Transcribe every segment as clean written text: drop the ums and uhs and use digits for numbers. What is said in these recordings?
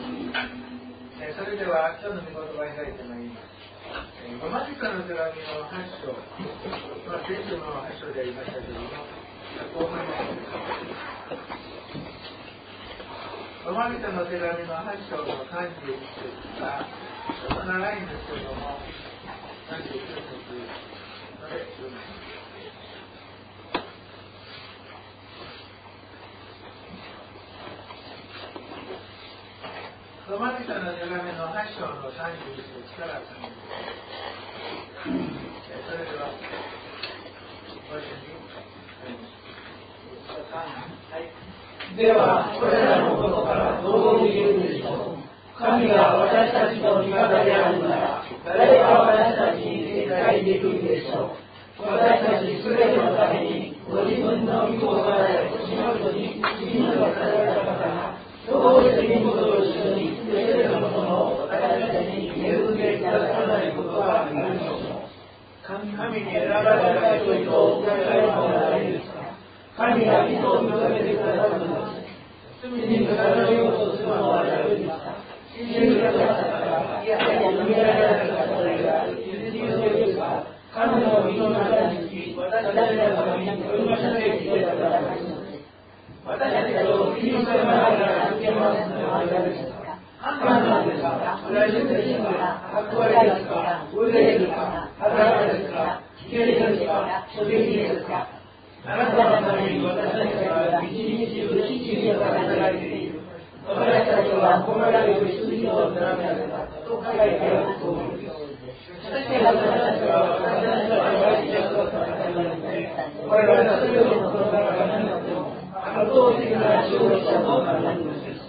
それでは今日の御言葉に書いてまいります。ロマ人の手紙の8章、全部の8章でありましたけれども、後半の方です。ロマ人の手紙の8章の31節がちょっと長いんですけれども、31節まで読みます。ロマ人の手紙の8章の31節から30節。それではご一緒にではこれらのことからどう言うでしょう。神が私たちの味方であるなら誰が私たちに敵対できるでしょう。私たちすべてのためにご自分の御子を死の人に死のされた方がどうして御子と一緒にすべてのものを私たちに恵んでくださらないことがあるでしょう。神に選ばれた人々を疑いもなれるか。神が御子を認めてくださるのです。罪に逆らおうとするのは誰ですか。信じる方々がいやよみがえられた方が傷つけですか。神の身の中につき私たちのために取りましなけてくださいますのです。私たちをキリストの中から受けますのは誰ですか。判断ですか。プライドですか。憧れですか。憂いですか。裸ですか。危険ですか。衝撃ですか。あなたのために私たちは一日中必死に働いている。私たちはこの世に羊を貫かれたと書いてあると思います。しかし私たちは私たちの愛しやすさがありません。我々は全てのことが何でも圧倒的な勝利者となるのです。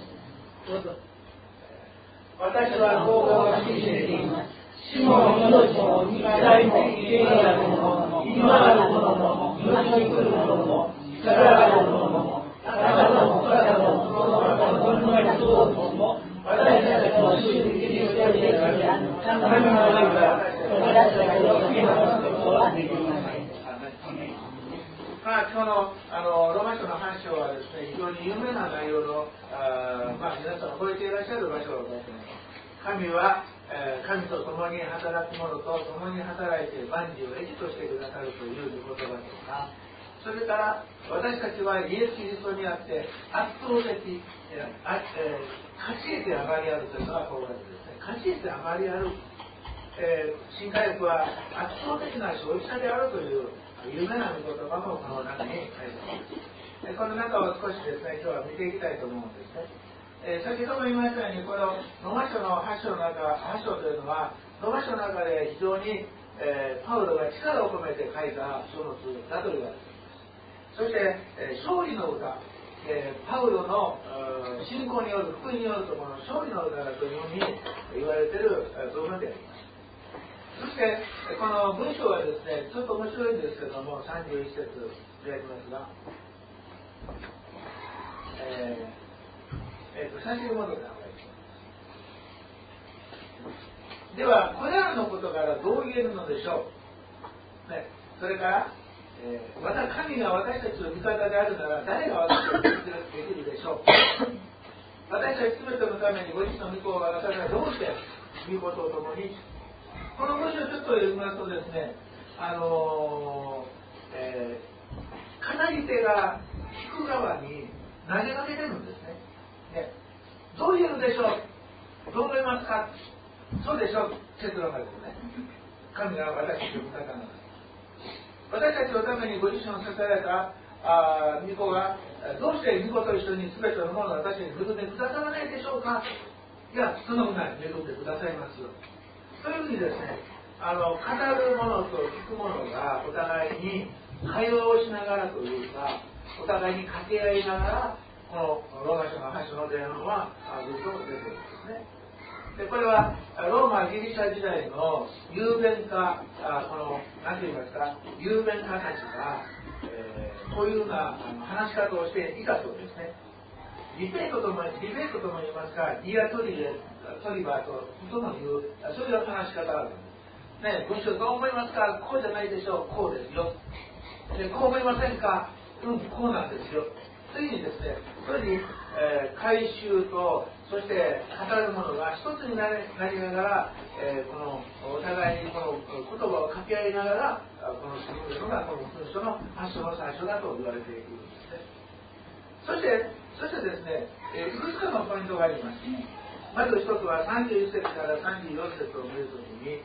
私はこう信じています。死も命も肉体も経済も今あるものも命に来るものも力があるものも高さも深さもその他のどんな人も私たちの主キリストにある神の愛が私たちを引き離すことはできません。 今日のロマ書の8章はですね、非常に有名な内容の皆さん覚えていらっしゃる場所だと思います。神は神と共に働く者と共に働いて万事を益としてくださるという言葉とか、それから私たちはイエス・キリストにあって圧倒的勝ち得て上がりあるというのがこうですね。勝ち得て上がりある、新科学は圧倒的な勝利者であるという有名な御言葉もこの中に書いてあります。この中を少しですね、今日は見ていきたいと思うんですね。先ほども言いましたように、このロマ書の8章というのはロマ書の中で非常に、パウロが力を込めて書いた書物だと言われています。そして、勝利の歌、パウロの信仰による福音によるとこの勝利の歌だというふうに言われている部分であります。そしてこの文章はですね、ちょっと面白いんですけども、31節でありますが、最初に戻った方がいいです。ではこれらのことからどう言えるのでしょう、ね、それから、また神が私たちの味方であるなら誰が私たちにできるでしょう。私たち全てのためにご自身の御子を渡されどうして御子とともに、この文章をちょっと読みますとですね、語り手が聞く側に投げかけてるんですね。どう言えるでしょう。どう思いますか。そうでしょう。結論がですね、神が私たちの味方なのです。私たちのためにご自身を支えられた御子がどうして御子と一緒に全てのものを私に恵んでくださらないでしょうか。いや、そのぐらい恵んでくださいますよ。そういうふうにですね、語るものと聞くものがお互いに会話をしながらというか、お互いに掛け合いながらこのローマ書の8章の前半はずっと出てるんですね。でこれはローマギリシャ時代の雄弁家、この何て言いますか、雄弁家たちが、こういうような話し方をしていたそうですね。ディベートとも言いますか、ディアトリバーとも言う、そういう話し方があるんです。ね、文章どう思いますか。こうじゃないでしょう。こうですよ。でこう思いませんか。こうなんですよ。というふうにですね、それに、回収とそして語る者が一つになりながら、このお互いにこの言葉を掛け合いながらこの進むのがこの文書の発祥の最初だと言われているんですね。そしてですね、いくつかのポイントがあります。まず一つは31節から34節を見るときに、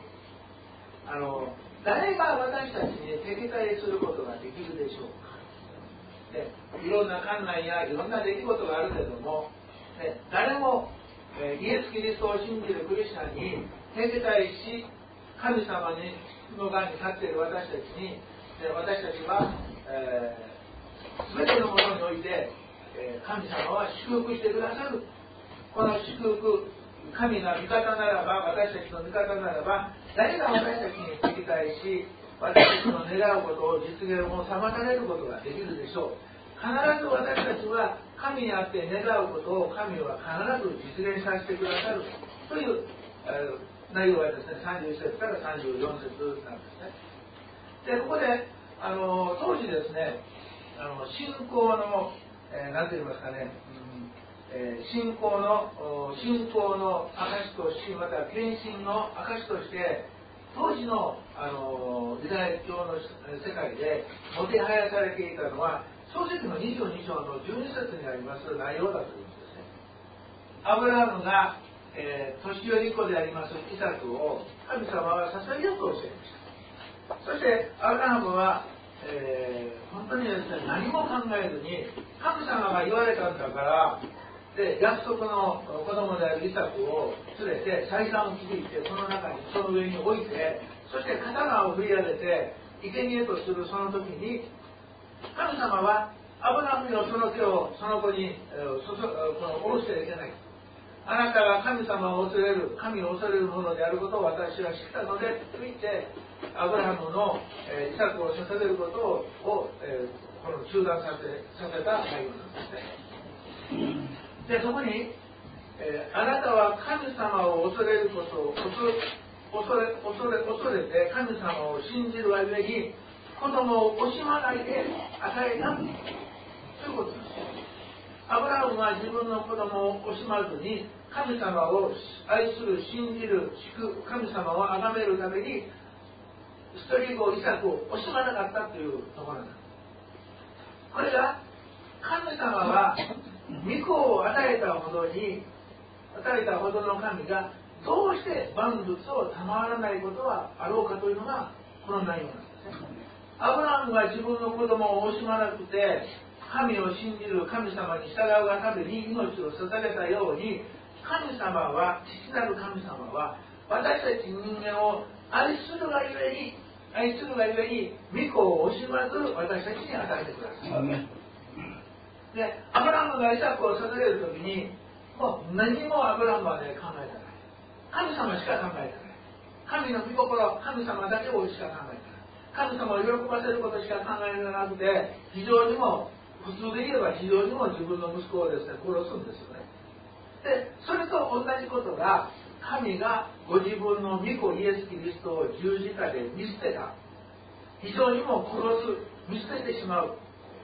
誰が私たちに敵対することができるでしょうか。いろんな困難やいろんな出来事があるけれども、誰もイエス・キリストを信じるクリスチャンに敵対し、神様の側に立っている私たちに、私たちは、全てのものにおいて、神様は祝福してくださる。この祝福、神が味方ならば、私たちの味方ならば、誰が私たちに敵対し、私たちの願うことを実現を妨げることができるでしょう。必ず私たちは神にあって願うことを神は必ず実現させてくださるという、内容がですね、31節から34節なんですね。で、ここで当時ですね、信仰の、なんて言いますかね、信仰の証とし、また献身の証として当時のユダヤ教の世界でもてはやされていたのは、創世記の22章の12節にあります内容だというんですね。アブラハムが、年寄り子でありますイサクを神様は捧げようとしていました。そしてアブラハムは、本当にですね、何も考えずに神様が言われたんだからで、約束の子供であるイサクを連れて祭壇を築いて、その上に置いて、そして刀を振り上げて生贄とするその時に、神様はアブラハムのその手をその子に下ろしてはいけない。あなたが神様を恐れる、神を恐れるものであることを私は知ったのでと言って、アブラハムのイサクを捧げることをこの中断させた内容なんですね。で、そこに、あなたは神様を恐れることを恐れて神様を信じるがゆえに子供を惜しまないで与えたということです。アブラハムは自分の子供を惜しまずに神様を愛する、信じる、祝く神様を崇めるために一人子イサクを惜しまなかったというところなんです。これが神様は御子を与えたほどの神がどうして万物を賜らないことはあろうかというのがこの内容なんですね。アブラハムが自分の子供を惜しまなくて神を信じる、神様に従うがために命を捧げたように、父なる神様は私たち人間を愛するがゆえに御子を惜しまず私たちに与えてください。で、アブラハムがイサクを捧げるときに、もう何もアブラハムはね、考えてない。神様しか考えてない。神の御心、神様だけをしか考えてない。神様を喜ばせることしか考えなくて、非常にも、普通で言えば非常にも自分の息子をですね、殺すんですよね。で、それと同じことが、神がご自分の御子イエス・キリストを十字架で見捨てた。非常にも見捨ててしまう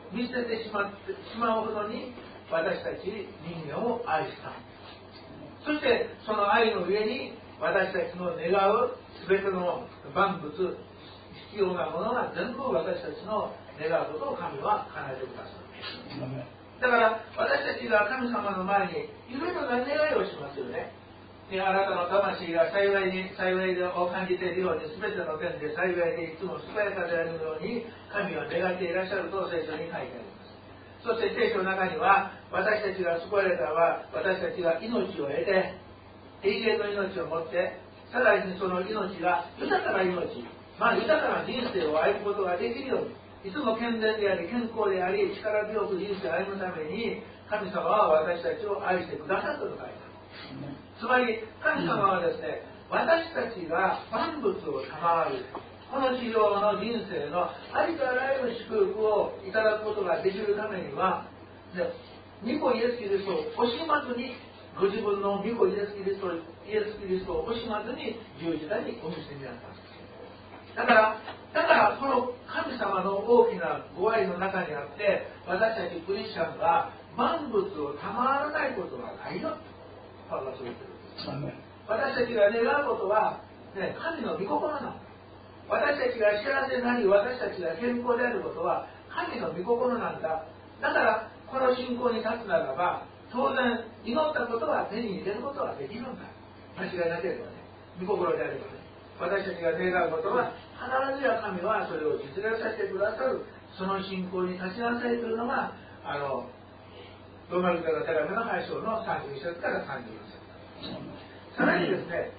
ほどに私たち人間を愛した。そしてその愛の上に私たちの願う全ての万物、必要なものが全部私たちの願うことを神は叶えてくださる。だから私たちが神様の前にいろいろな願いをしますよね。あなたの魂が幸いを感じているように、全ての点で幸いでいつも健やかであるように神は願っていらっしゃると聖書に書いてあります。そして聖書の中には、私たちが救われたは私たちが命を得て永遠の命を持って、さらにその命が豊かな命、豊かな人生を歩むことができるように、いつも健全であり健康であり力強く人生を歩むために神様は私たちを愛してくださったと書いてある。つまり神様はですね、私たちが万物を賜る、この地上の人生のありとあらゆる祝福をいただくことができるためには、御子イエス・キリストを惜しまずに、ご自分の御子イエス・キリストを惜しまずに十字架にお見せになったんです。だからこの神様の大きなご愛の中にあって、私たちクリスチャンが万物を賜らないことはないよ。 パウロはそう言ってるんです。私たちが願うことは、ね、神の御心なんだ。私たちが幸せになり、私たちが健康であることは神の御心なんだ。だからこの信仰に立つならば、当然祈ったことは手に入れることはできるんだ。間違いなければね、御心であればね、私たちが願うことは必ずや神はそれを実現させてくださる。その信仰に立ちなさいというのがローマ人への手紙の8章の31節から34節。さらにですね、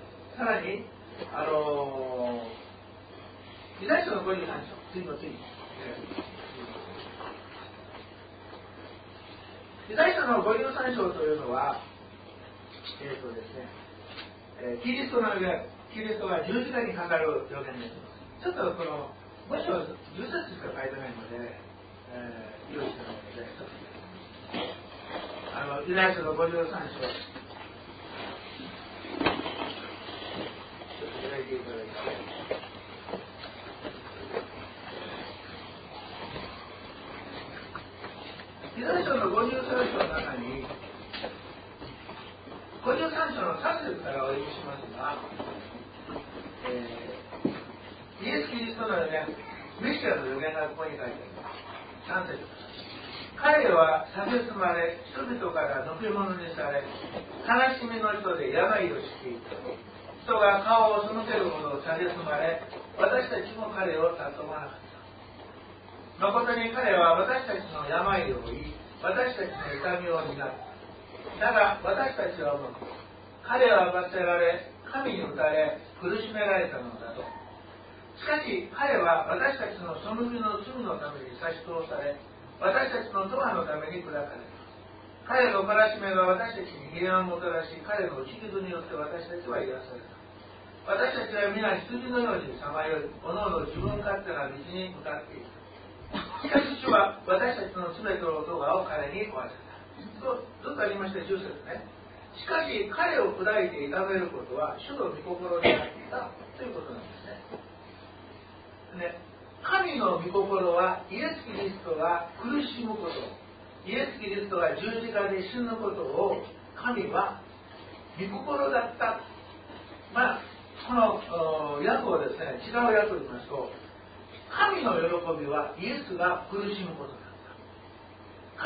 イザヤ書の53章、次の次。イザヤ書の53章というのは、キリストの予言、キリストが十字架にかかる予言です。ちょっとこの文章10節しか書いてないので、用意してないので、イザヤ書の53章、ちょっと開いていただいて。イザヤ書の53章の中に、53章の3節からお読みしますが、イエス・キリストの予言、メシアの予言がここに書いてあります。3節。彼は蔑まれ、人々からのけ者にされ、悲しみの人で病をしていた。人が顔を背けるほど蔑まれ、私たちも彼を尊まなかった。誠に彼は私たちの病を負い、私たちの痛みを担った。だが私たちは思う。彼は罰せられ、神に打たれ、苦しめられたのだと。しかし彼は私たちの背きの罪のために差し通され、私たちの咎のために砕かれた。彼の懲らしめが私たちに平安をもたらし、彼の打ち傷によって私たちは癒された。私たちは皆羊のようにさまよい、おのおの自分勝手な道に向かっている。しかし主は私たちのすべての咎を彼に負わせた。とずっとありました10節ね。しかし彼を砕いて痛めることは主の御心であったということなんですね。神の御心はイエス・キリストが苦しむこと、イエス・キリストが十字架で死ぬことを神は御心だった。この訳をですね、違う訳を言いますと、神の喜びはイエスが苦しむことだった。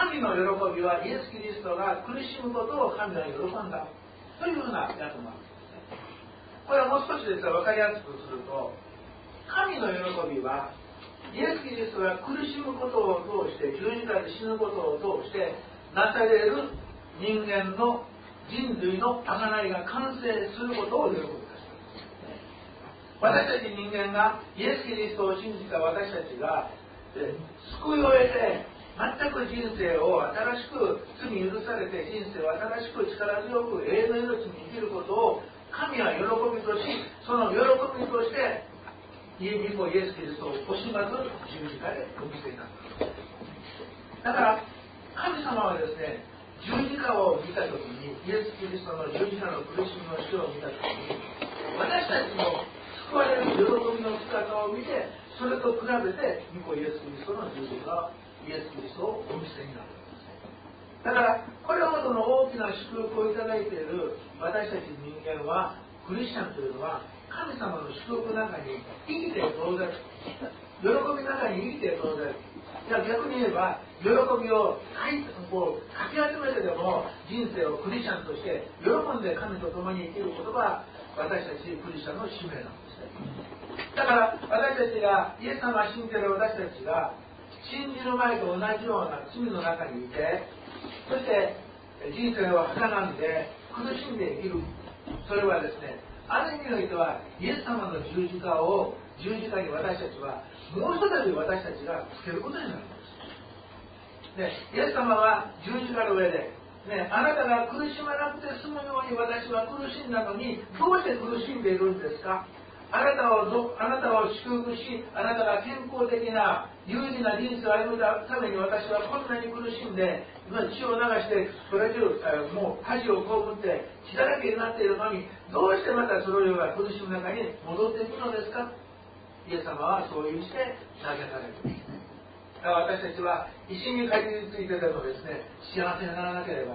神の喜びはイエス・キリストが苦しむことを神は喜んだというような訳もあるんですね。これはもう少しですが分かりやすくすると、神の喜びはイエス・キリストが苦しむことを通して、十字架で死ぬことを通してなされる人間の人類の贖いが完成することを喜ぶ。私たち人間がイエス・キリストを信じた私たちが救いを得て、全く人生を新しく罪許されて、人生を新しく力強く永遠の命に生きることを神は喜びとし、その喜びとしてイエス・キリストを惜しまず十字架でお見せになった。だから神様はですね、十字架を見たときに、イエス・キリストの十字架の苦しみの死を見たときに、私たちも救われる喜びの姿を見て、それと比べて御子イエス・キリストの十字架、イエス・キリストをお見せになるんですね。だからこれほどの大きな祝福をいただいている私たち人間は、クリスチャンというのは神様の祝福の中に生きて当然、喜びの中に生きて当然。いや、逆に言えば喜びをかき集めてでも人生をクリスチャンとして喜んで神と共に生きることが私たちクリスチャンの使命なんですね。だから私たちがイエス様を信じている私たちが信じる前と同じような罪の中にいて、そして人生をはかんで苦しんで生きる。それはですね、ある意味においてはイエス様の十字架に私たちはもう一度私たちがつけることになるんです。イエス様は十字架の上で、あなたが苦しまなくて済むように私は苦しんだのに、どうして苦しんでいるんですか。あなたを祝福し、あなたが健康的な有意義な人生を歩むために私はこんなに苦しんで、血を流してそれ中もう恥を被って血だらけになっているのに、どうしてまたそのような苦しむ中に戻っていくのですか。イエス様はそういうして投げされるんですね。だから私たちは石にかじりついてでもですね、幸せにならなければなりません。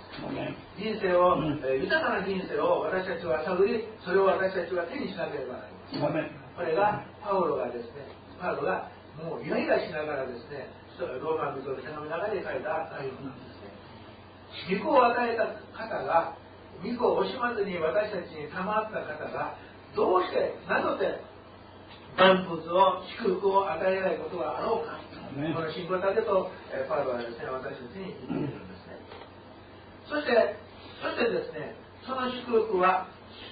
人生を、豊かな人生を私たちは探り、それを私たちは手にしなければなりません。これがパウロがもうイライラしながらですね、ローマ人の手紙の中で書いた内容なんですね。御子を与えた方が、御子を惜しまずに私たちに賜った方が、どうしてなぜ万物を祝福を与えないことがあろうか、この信仰だけとパウロはですね、私たちに言っているんですね。そしてですね、その祝福は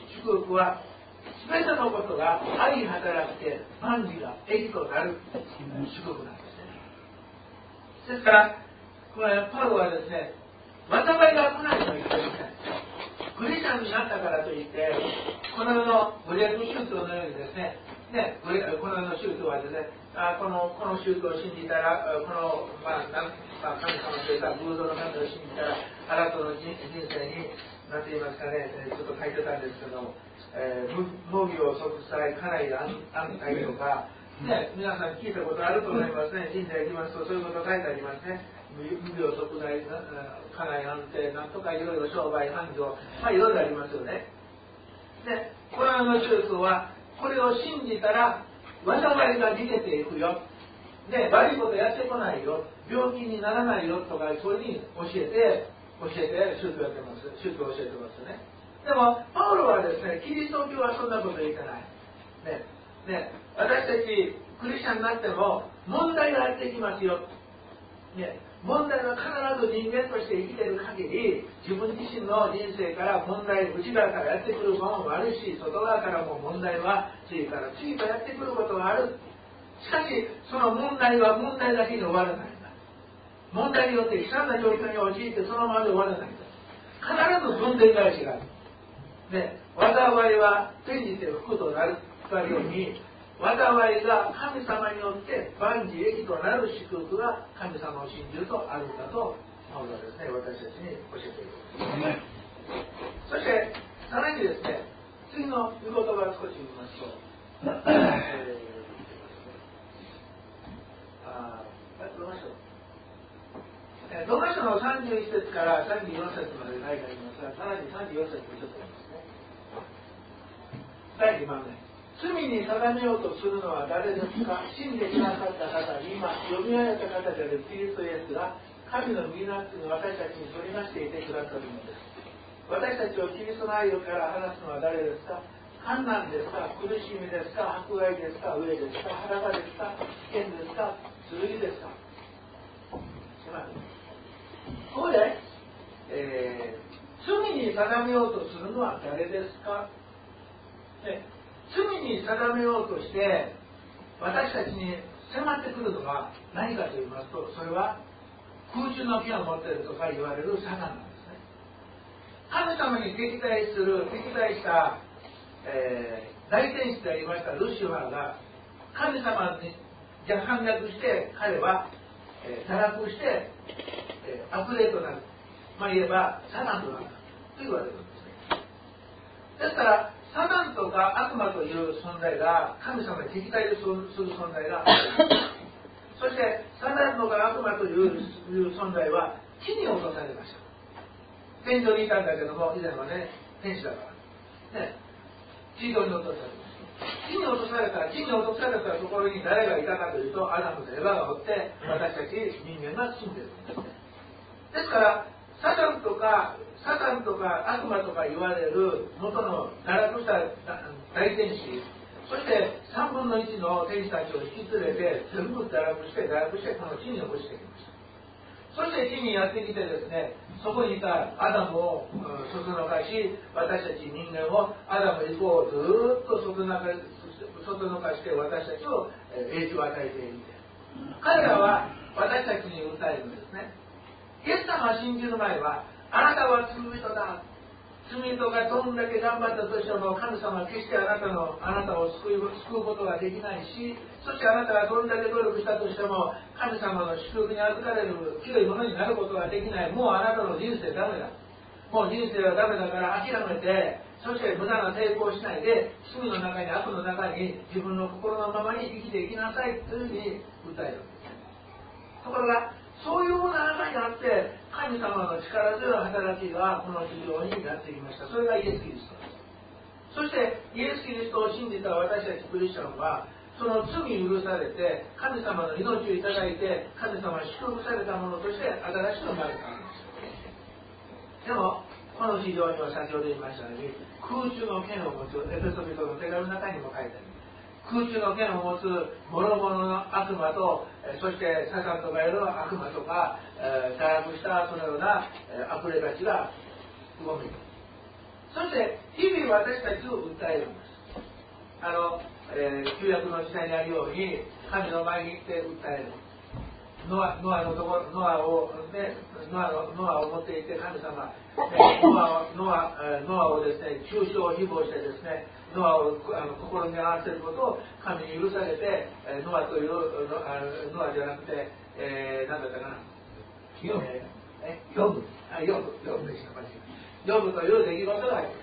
全てのことが相働いて万事が益となる祝福なんですね。ですからこれパウロはですね、災いが来ないと言っていません。クリスチャンになったからといってこの世の武略宗教のようにですね、この世の宗教はですね、この宗教を信じたら、神様というか偶像の神を信じたらあなたの人生に何て言いますかね、ちょっと書いてたんですけども、無病息災、家内安泰とか、皆さん聞いたことあると思いますね。神社行きますとそういうこと書いてありますね。無病息災、家内安定、なんとかいろいろ商売繁盛、いろいろありますよね。で、この世の宗教はこれを信じたら災いが逃げていくよ、悪いことやってこないよ、病気にならないよとか、そういうふうに教えて宗教やってます。宗教を教えてますよね。でもパウロはですね、キリスト教はそんなこと言ってない。私たちクリスチャンになっても問題がやってきますよ。問題は必ず人間として生きている限り、自分自身の人生から問題、内側からやってくるものもあるし、外側からも問題は次から次とやってくることがある。しかしその問題は問題だけに終わらないんだ。問題によって悲惨な状況に陥ってそのままで終わらないんだ。必ず分娩返しがある。災いは転じて福となるというように、災いが神様によって万事益となる祝福が神様を信じるとあるんだとパウロはですね、私たちに教えている。そしてさらにですね、次の御言葉を少し見ますと、ローマ書の31節から34節まで書いてありますが、さらに34節にちょっと見ますね。第2番目、罪に定めようとするのは誰ですか。信じてくださった方に、今読み上げた方であるキリストイエスが神の御なっている私たちに取りなしていてくださるのです。私たちをキリストの愛から離すのは誰ですか。患難ですか、苦しみですか、迫害ですか、飢えですか、裸ですか、危険ですか、剣ですか。ここで、罪に定めようとするのは誰ですか。罪に定めようとして私たちに迫ってくるのは何かと言いますと、それは空中の剣を持っているとか言われるサタンなんですね。神様に敵対した、大天使でありましたルシファーが神様に反逆して、彼は、堕落して、悪霊となる、言えばサタンとなると言われるんですね。ですからサタンとか悪魔という存在が神様に敵対する存在がある。そしてサタンとか悪魔という存在は地に落とされました。天上にいたんだけども、以前はね、天使だから地上に落とされました。地に落とされたところに誰がいたかというと、アダムとエバがおって、私たち人間が住んでいるんですね。ですからサタンとか悪魔とか言われる元の堕落した大天使、そして3分の1の天使たちを引き連れて全部堕落してこの地に落ちてきました。そして地にやってきてですね、そこにいたアダムをそそのかし、私たち人間をアダム以降ずっとそそのかして私たちを影響を与えている。彼らは私たちに訴えるんですね。イエス様を信じる前は、あなたは罪人だ、罪人がどんだけ頑張ったとしても神様は決してあなたを救うことができないし、そしてあなたがどんだけ努力したとしても神様の祝福に預かれる清いものになることができない。もうあなたの人生ダメだ、もう人生はダメだから諦めて、そして無駄な抵抗しないで罪の中に悪の中に自分の心のままに生きていきなさいというふうに訴えるんです。ところがそういうものの中にあって神様の力強い働きがこの地上になってきました。それがイエス・キリストです。そしてイエス・キリストを信じた私たちクリスチャンはその罪許されて神様の命をいただいて神様に祝福されたものとして新しく生まれたんです。でもこの地上には先ほど言いましたように空中の権を持つエペソビトの手紙の中にも書いてある空中の権を持つ諸々の悪魔とそしてサタンとかいろ悪魔とか堕落したそのような悪霊たちが動く。そして日々私たちを訴えるんです。旧約の時代にあるように神の前に行って訴える。ノアを持っていて神様ノアをですね中傷誹謗してですねノアを心に合わせることを神に許されてノアというノアじゃなくて何だったかなヨブでした。ヨブという出来事がありました。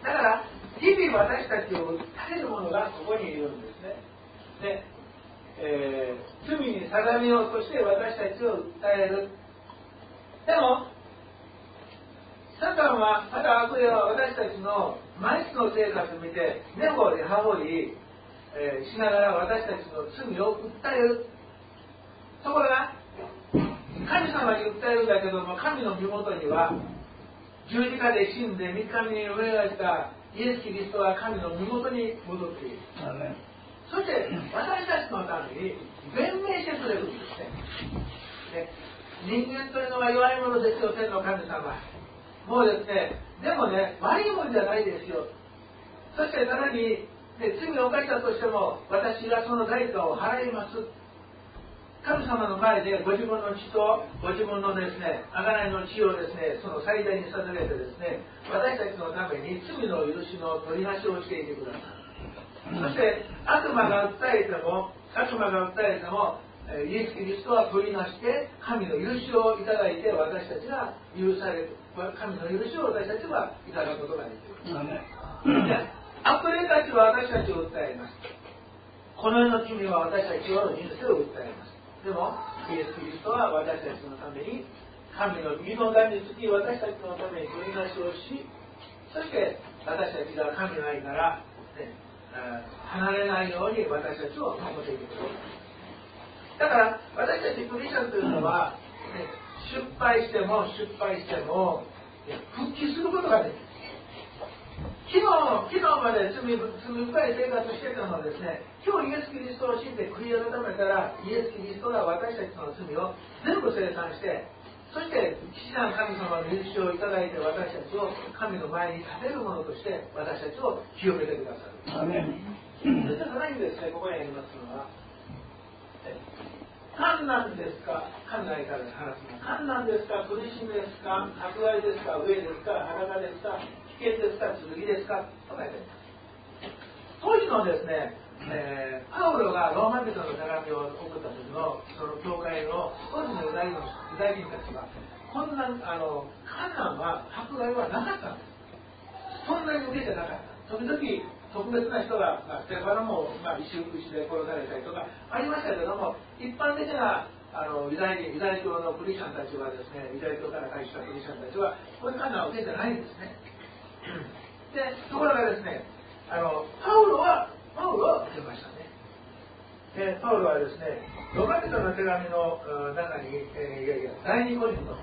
だから日々私たちを訴える者がここにいるんですね。で罪に定めようとして私たちを訴える。でもサタンはまた悪霊は私たちの毎日の生活を見て根掘り葉掘り、しながら私たちの罪を訴える。ところが神様に訴えるんだけども神の身元には十字架で死んで3日目によみがえしたイエス・キリストは神の身元に戻っている。そして私たちのために弁明してくれるんですね。人間というのは弱いものですよ、天の神様。もうですね、でもね、悪いものじゃないですよ。そしてさらに、罪を犯したとしても私がその代価を払います。神様の前でご自分の血とご自分のですね、贖いの血をですね、その最大に捧げてですね、私たちのために罪の許しの取りなしをしていてください。そして悪魔が訴えてもイエス・キリストは取りなして神の許しをいただいて私たちが許される。神の許しを私たちはいただくことができる。悪霊たちは私たちを訴えます。この世の君は私たちの人生を訴えます。でもイエス・キリストは私たちのために神の義の名につき私たちのために取りなしをし、そして私たちが神の愛から、離れないように私たちを守っていくことだから私たちクリスチャンというのは、失敗しても復帰することができる。昨日まで罪深い生活してたのはですね、今日イエス・キリストを信じて悔い改めたらイエス・キリストが私たちの罪を全部清算して、そして父なる神様の許しをいただいて私たちを神の前に立てるものとして私たちを清めてくださる。そしてさらにですね、ここにありますのは患難ですか、患難から話すの患難ですか、苦しみですか、迫害ですか、飢えですか、裸ですか、危険ですか、剣ですかと書いてあります。当時のですね、パウロがローマ人の手紙を送った時のその教会の当時のユダヤ人たちはこんな患難は迫害はなかったんです。そんなに受けてなかった。時々特別な人が、ステファノも、石で殺されたりとかありましたけども、一般的なユダヤ教のクリスチャンたちはですね、ユダヤ教から返したクリスチャンたちはこういう患難を受けてないんですね。でところがですね、パウロは受けましたね。パウロはですね、ロマ人の手紙の中に、第2コリント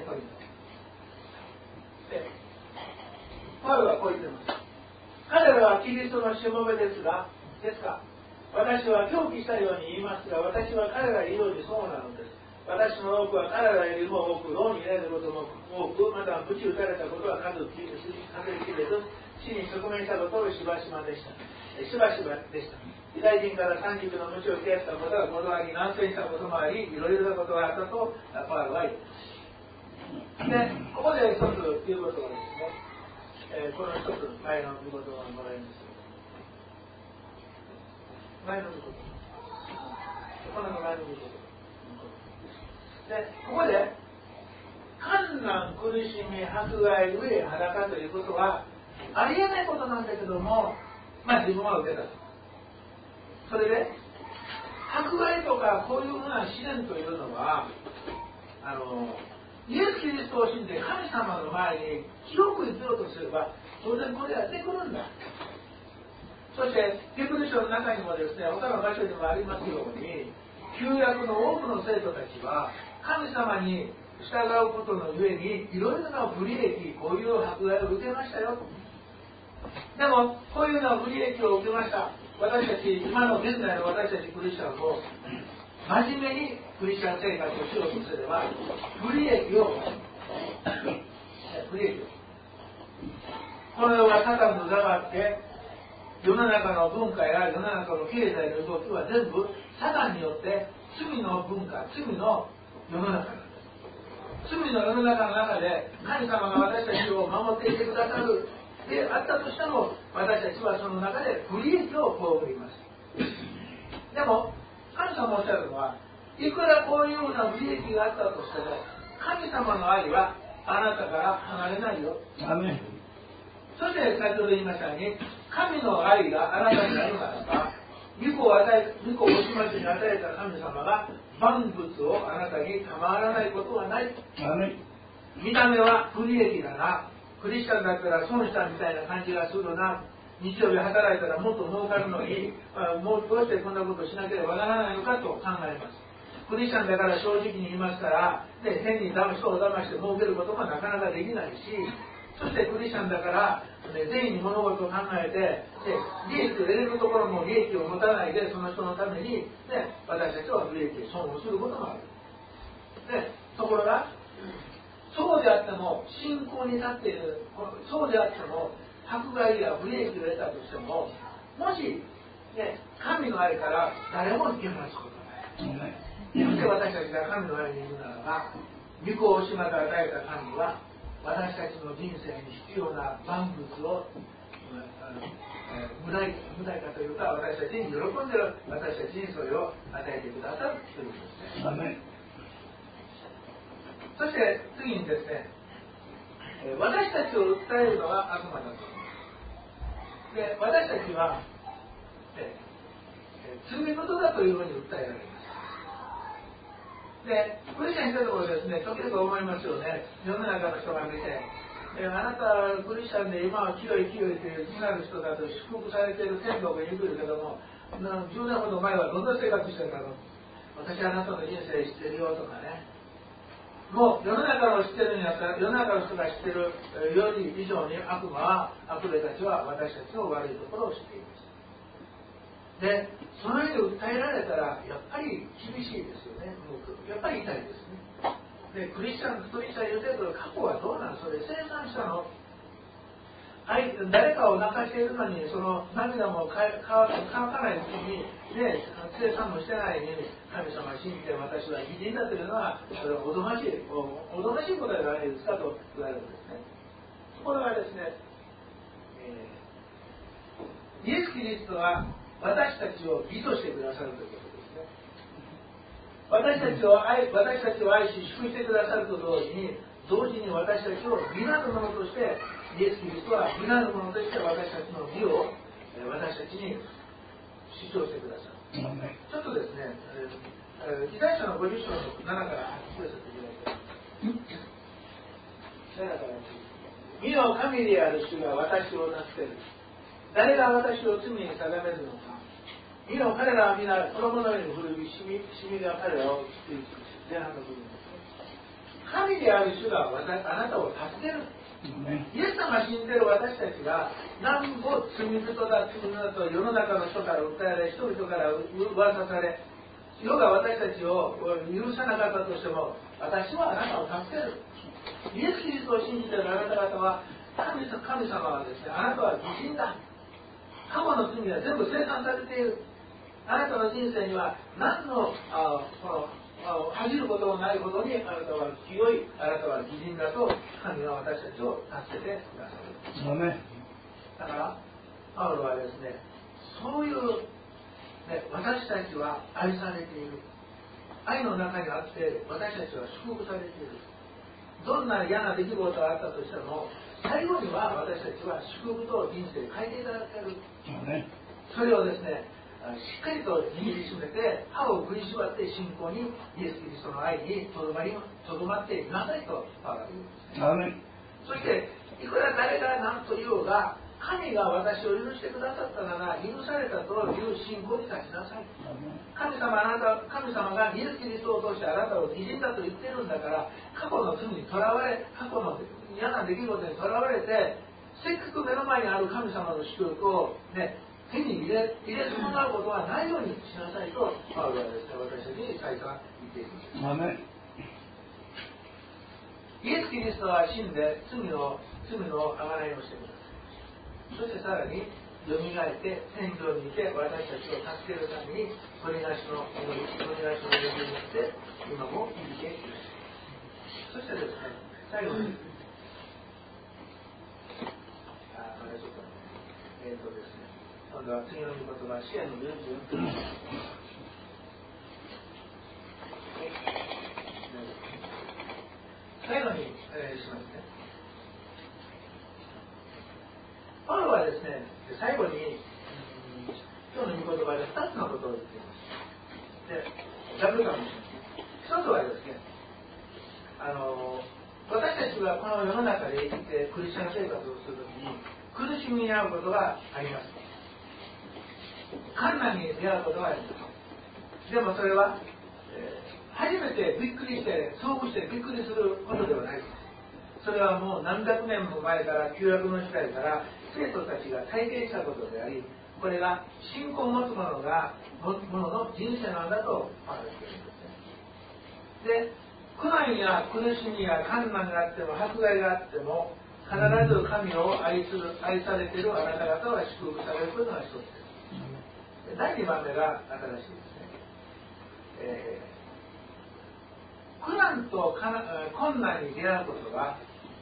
でパウロはこう言ってます。彼らはキリストのしもべですが、私は狂気したように言いますが、私は彼ら以上にそうなのです。私の多くは彼らよりも多く、牢に入れることも多く、また鞭打たれたことは数きれず、死に直面したことをしばしばでした。ユダヤ人から30の鞭を受けたことがことあり、難戦したこともあり、いろいろなことがあったとパウロは言っています。で、ここで一つ言うことはですね、この一つ前の御言葉をもらいます。前の御言葉。この前の御言葉。で、ここで患難、苦しみ、迫害、飢え、裸ということはありえないことなんだけども、自分は受けた。それで迫害とかこういうふうな試練というのはイエス・キリストを信じて神様の前に清く生きようとすれば当然これやってくるんだ。そしてヘブル書の中にもですね、他の場所にもありますように、旧約の多くの生徒たちは神様に従うことのゆえにいろいろな不利益、こういう迫害を受けましたよ。でもこういうような不利益を受けました。私たち、今の現代の私たちクリスチャンも真面目にクリスチャン生活をしようとすれば不利益をこの世はサタンの座があって、世の中の文化や世の中の経済の動きは全部サタンによって罪の文化、罪の世の中なんです。罪の世の中の中で神様が私たちを守っていてくださるであったとしても、私たちはその中で不利益を被ります。でも神様おっしゃるのは、いくらこういうような不利益があったとしても神様の愛はあなたから離れないよ。 アメン。 そして先ほど言いましたように、神の愛があなたにあるならば、御子をおしましに与えた神様が万物をあなたに賜らないことはない。 アメン。 見た目は不利益だな、クリスチャンだったら損したみたいな感じがするな、日曜日働いたらもっと儲かるのに、もうどうしてこんなことしなければならないのかと考えます。クリスチャンだから正直に言いますから、変に人を騙して儲けることもなかなかできないし、そしてクリスチャンだから、善意に物事を考えて、利益を得れるところも利益を持たないで、その人のために、私たちは不利益で損をすることもある。ところが、そうであっても、信仰に立っている、そうであっても、迫害や不利益を得たとしても、もし、神の愛から誰も引き離すことがない。そして私たちが神の愛にいるならば、御子をおしまで与えた神は、私たちの人生に必要な万物を無代化というか、私たちに喜んでいる私たちにそれを与えてくださるということですね。そして次にですね、私たちを訴えるのは悪魔だと思います。で、私たちは、罪人だというふうに訴えられます。で、クリスチャンにしたところですね、時々思いますよね。世の中の人が見て、あなたクリスチャンで今は清いという義なる人だと祝福されている天国に行くけども、10年ほど前はどんな生活してたの、私はあなたの人生知ってるよとかね。もう世の中を知ってるんやったら、世の中の人が知ってるより以上に悪魔、悪霊たちは私たちの悪いところを知っています。で、そのように訴えられたらやっぱり厳しいですよね。やっぱり痛いですね。で、クリスチャン言うてるけど、過去はどうなん、それ生産したの、誰かを泣かしているのに、その涙も乾かないうちに、生産もしてないのに、神様を信じて私は義人だというのは、それはおどましいことじゃないですかと言われるんですね。ところがですね、イエス・キリストは私たちを義としてくださるということですね。私たちを愛し祝福してくださると同時に私たちを義なるものとして、イエス・キリストは義なるものとして私たちの義を私たちに主張してくださる。ちょっとですね、イザヤ書の50章の7から8節でいただきます。義の神である主が私を助ける。誰が私を罪に定めるのか。見ろ、彼らは皆子供のように古び、シミが彼らをついていく。前半の部分ですね。神である主があなたを助ける。イエス様が信じている私たちが何も罪人だと世の中の人から訴えられ、人々から噂され、世が私たちを許さなかったとしても、私はあなたを助ける。イエス・キリストを信じているあなた方は、神様はですね、あなたは義人だ。過去の罪は全部清算されている。あなたの人生には何の恥じることもないほどにあなたは清い、あなたは義人だと神は私たちを助けてくださる。だからパウロはですね、そういう、私たちは愛されている、愛の中にあって私たちは祝福されている。どんな嫌な出来事があったとしても、最後には私たちは祝福と人生を変えていただける。それをですね、 しっかりと握りしめて歯を食いしばって信仰にイエス・キリストの愛にとどまっていなさいとパウロは言うんですね。そしていくら誰が何と言おうが神が私を許してくださったなら許されたという信仰に立ちなさい。神様がイエス・キリストを通してあなたを偉人だと言っているんだから過去の罪にとらわれ過去の嫌な出来事にとらわれてせっかく目の前にある神様の祝福をね手に入れ損なうことはないようにしなさいとパウロはですね私たちに再三言っているんです。イエス・キリストは死んで罪の贖いをしてください。そしてさらによみがえって天上にいて私たちを助けるために取りなしの祈りによって今も生きている。そしてですね最後にまだちょっとですね今度は次の御言葉シェアの44分最後にしますね。パウロはですね最後に今日の御言葉で2つのことを言っています。でダブルかもしれません。一つはですね私たちはこの世の中で生きてクリスチャン生活をするときに苦しみに遭うことがあります。困難に出会うことがあります。でもそれは、初めてびっくりして遭遇してびっくりすることではないです。それはもう何百年も前から旧約の時代から生徒たちが体験したことでありこれが信仰を持つ者の人生なんだとパウロは言っているんですね。で苦難や苦しみや困難があっても迫害があっても必ず神を愛されているあなた方は祝福されることが一つです。第2番目が新しいですね。苦難と困難に出会うことは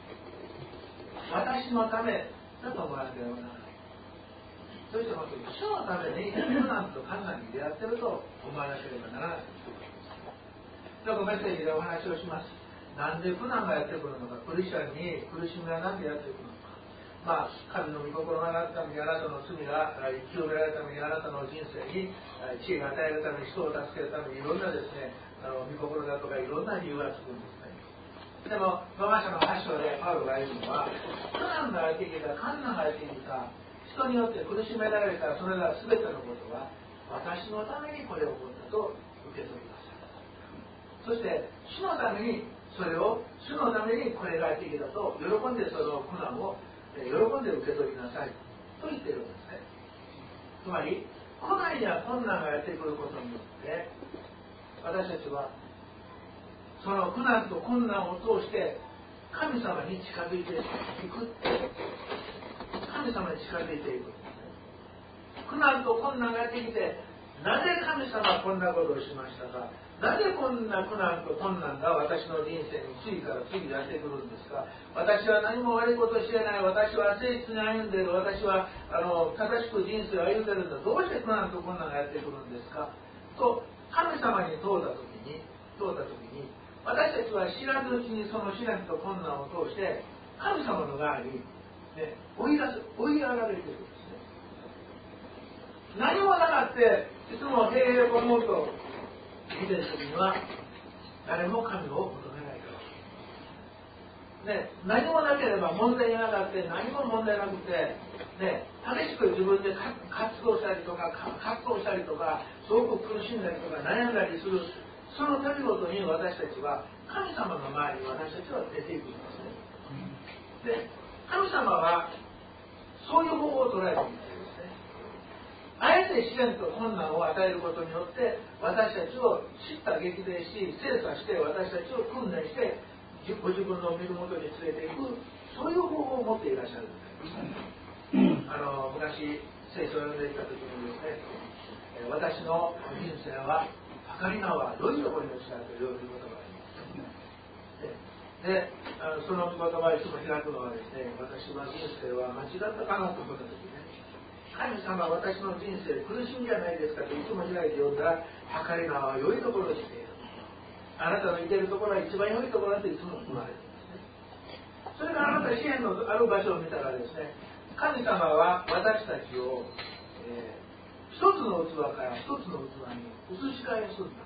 私のためだと思わなければならない。そしても主のために苦難と困難に出会っていると思わなければならない。よくメッセージでお話をします。なんで苦難がやってくるのか、クリスチャンに苦しみがなんでやってくるのか。神の御心がなるためにあなたの罪が清められるためにあなたの人生に知恵が与えるために人を助けるためにいろんなですね御心だとかいろんな理由がつくんですね。でもローマ書の8章でパウロが言うのは苦難がやってきた困難がやってきた人によって苦しめられたそれら全てのことは私のためにこれを起こったと受け取ります。そして主のためにそれを主のためにこれがやってきたと喜んでその苦難を喜んで受け取りなさいと言っているんですね。つまり苦難や困難がやってくることによって私たちはその苦難と困難を通して神様に近づいていく神様に近づいていく苦難と困難がやってきてなぜ神様はこんなことをしましたか。なぜこんな苦難と困難が私の人生に次から次やってくるんですか。私は何も悪いことしてない。私は誠実に歩んでいる。私は正しく人生を歩んでいるんだ。どうして苦難と困難がやってくるんですかと神様に問うた時に私たちは知らぬうちにその試練と困難を通して神様の側に、ね、追いやられているんですね。何もなかっていつも平々と思うと見てる時には誰も神を求めないから、ね、何もなければ問題がなくて何も問題なくて、ね、激しく自分で活動したりとか葛藤したりとかすごく苦しんだりとか悩んだりするその度ごとに私たちは神様の前に私たちは出ていくんですね。で神様はそういう方法を捉えているんですね。あえて試練と困難を与えることによって私たちを叱咤激励し精査して私たちを訓練してご自分の見るもとに連れていくそういう方法を持っていらっしゃるんです。昔聖書を読んでいた時にですね私の人生は計り名は良いところに落ちたという言葉があります。でその言葉をいつも開くのはですね私は人生は間違ったかなと思った時ね神様は私の人生苦しみじゃないですかといつも開いて読んだら計り名は良いところにしているあなたのいているところは一番良いところだといつも言われるんですね。それからあなた支援のある場所を見たらですね神様は私たちを、 一つの器から一つの器に移し替えするんだ。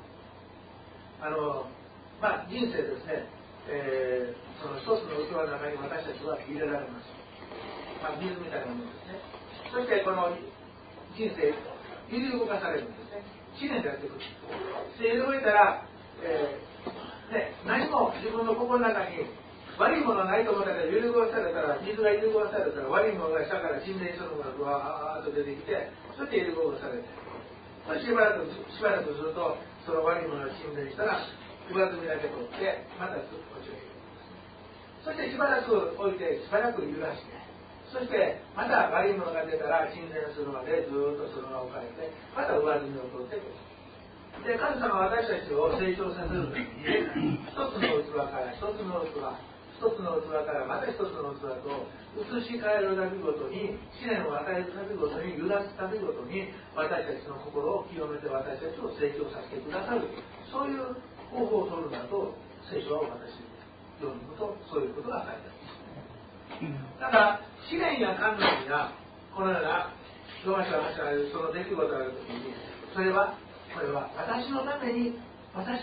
人生ですね、その一つの器の中に私たちは入れられます。水みたいなものですね。そしてこの人生揺り動かされるんですね。試練がやってくる。して動いたら、何も自分の心の中に悪いものはないと思ったけど、揺り動かされたら、水が揺り動かされたら、悪いものが下から沈殿するものがわーっと出てきて、そして揺り動かされて、しばらくすると、その悪いものが沈殿したら、上積みだけ取って、また落ちる。そしてしばらく置いて、しばらく揺らして、そしてまた悪いものが出たら沈殿するまでずっとそのまま置かれて、また上積みを取ってくる。で、神様は私たちを成長させるために、一つの器から一つの器からまた一つの器と移し替えるたびごとに、試練を与えるたびごとに、揺らすたびごとに、私たちの心を清めて私たちを成長させてくださる、そういう方法を取るんだと聖書は私読むと、そういうことが書いてあります。だから試練や困難やこのようなローマ書が始まるその出来事があるときに、これは私のためにこれは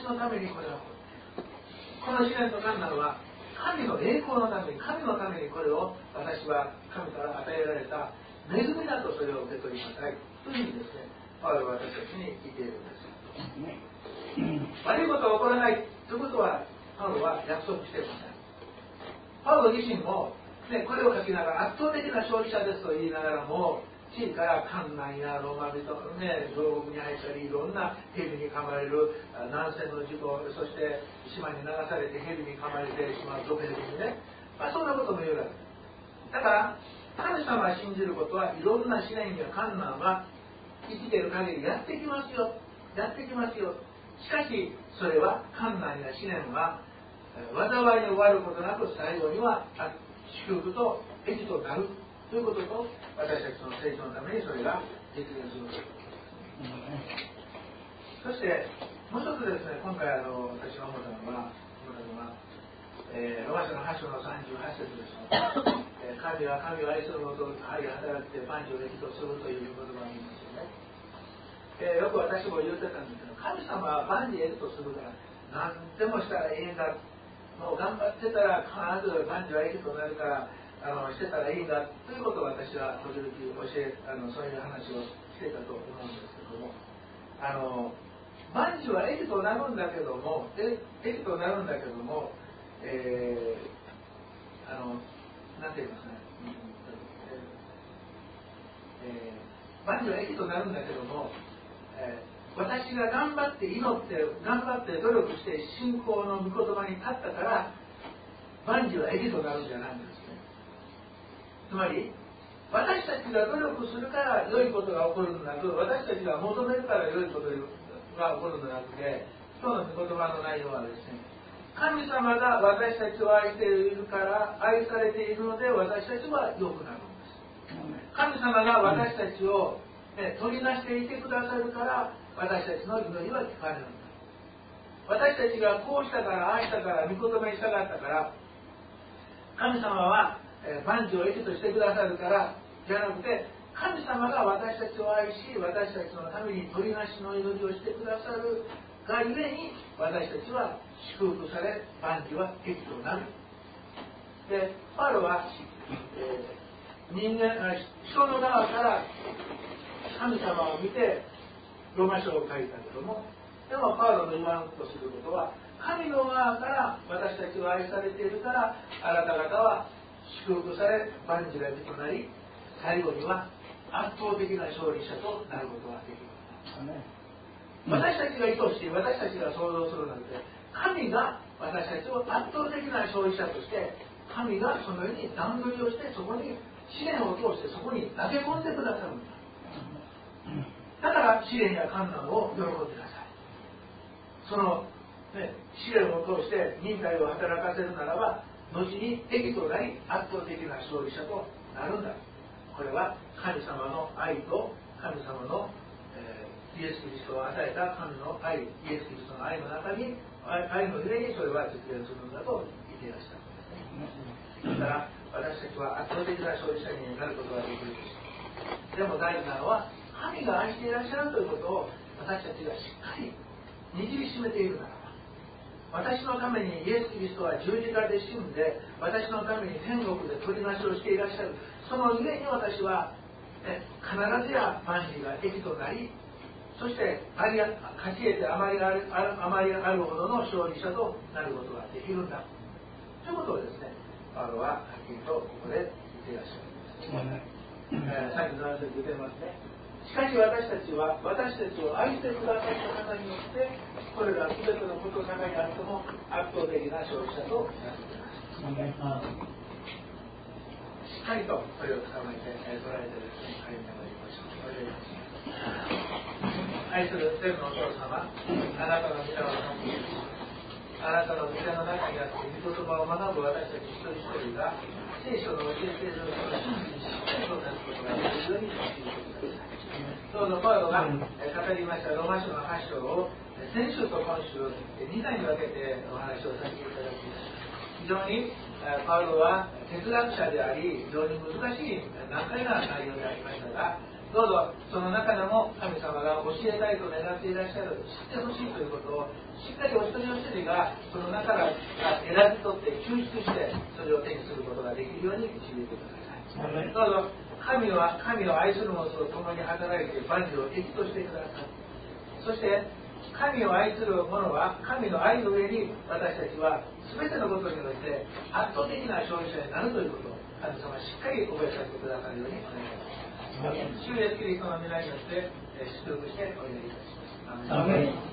この試練と困難は神の栄光のために、神のためにこれを私は神から与えられた恵みだとそれを受け取りなさいという意味ですね。パウロは私たちに言っているんです。悪いことが起こらないということはパウロは約束していません。パウロ自身も、これを書きながら圧倒的な勝利者ですと言いながらも、地位から困難やローマ人の牢獄に入ったり、いろんな蛇に噛まれる南船の事故、そして島に流されて蛇に噛まれてしまう毒蛇にね、そんなことも言うわけです。だから神様が信じることは、いろんな試練や困難は生きている限りやってきますよ。しかしそれは困難や試練は災いに終わることなく、最後には祝福と益となるということと、私たちの成長のためにそれが実現するということです。そしてもう一つですね、今回私が思ったのはロマ書の8章の38節でしょう。神は愛する者と働いて万事を益とするという言葉がありますよね。よく私も言ってたんですけど、神様は万事益とするから何でもしたらいいんだ、もう頑張ってたら必ず万事は益となるからしてたらいいんだということを私は時々そういう話をしてたと思うんですけども、万事は益となるんだけども、なんて言いますかね、万事は益となるんだけども、私が頑張って祈って頑張って努力して信仰の御言葉に立ったから万事は益となるんじゃないんですね。つまり私たちが努力するから良いことが起こるのなく、私たちが求めるから良いことが起こるのなくて、今日の御言葉の内容はですね、神様が私たちを愛しているから愛されているので私たちは良くなるんです。神様が私たちを取りなしていてくださるから私たちの祈りは聞かれるんです。私たちがこうしたからああしたから御言葉に従ったから神様は万事を益としてくださるからじゃなくて、神様が私たちを愛し私たちのために取りなしの祈りをしてくださるがゆえに私たちは祝福され万事は益となる。でパウロは、人の側から神様を見てローマ書を書いたけども、でもパウロの言わんとすることは、神の側から私たちは愛されているからあなた方は祝福され万事が益となり、最後には圧倒的な勝利者となることができる。私たちが意図して私たちが想像するなんて、神が私たちを圧倒的な勝利者として神がそのように段取りをして、そこに試練を通してそこに投げ込んでくださるんだ。だから試練や困難を喜んでください。その、試練を通して忍耐を働かせるならば後に益となり圧倒的な勝利者となるんだ。これは神様の愛と神様の、イエス・キリストを与えた神の愛、イエス・キリストの愛の中に愛のゆえにそれは実現するんだと言っていらっしゃるんですね。だから私たちは圧倒的な勝利者になることができるでしょう。でも大事なのは神が愛していらっしゃるということを私たちがしっかり握りしめているならば、私のためにイエス・キリストは十字架で死んで、私のために天国で取りなしをしていらっしゃる。その上に私は、必ずや万事が益となり、そして勝ち得てあまりあるほどの勝利者となることができるんだということをですね、パウロははっきりとここで言っていらっしゃるんです。さっきの話で言ってますね。しかし私たちは私たちを愛してくださった方によってこれら全てのことの中にあっても圧倒的な勝利者となっています。しっかりとこれを捕まえて捉えてですね、歩んでまいりましょう。お願いします。愛する天のお父様、あなたの御霊を感じあなたの御手の中にあって御言葉を学ぶ私たち一人一人が聖書の教えているその真理にしっかりとなることができるように導いてください。どうぞパウロが語りましたローマ書の8章を先週と今週2回に分けてお話をさせていただきました。非常にパウロは哲学者であり非常に難しい難解な内容でありましたが、どうぞその中でも神様が教えたいと願っていらっしゃる、知ってほしいということをしっかりお一人お一人がその中から選び取って抽出してそれを手にすることができるように導いてください。どうぞ神を愛する者と共に働いて万事を益としてください。そして神を愛する者は神の愛の上に私たちは全てのことにおいて圧倒的な勝利者になるということを神様しっかり覚えさせてくださるようにお願いします。主イエスキリストの皆によって祝福してお祈りいたします。アーメン。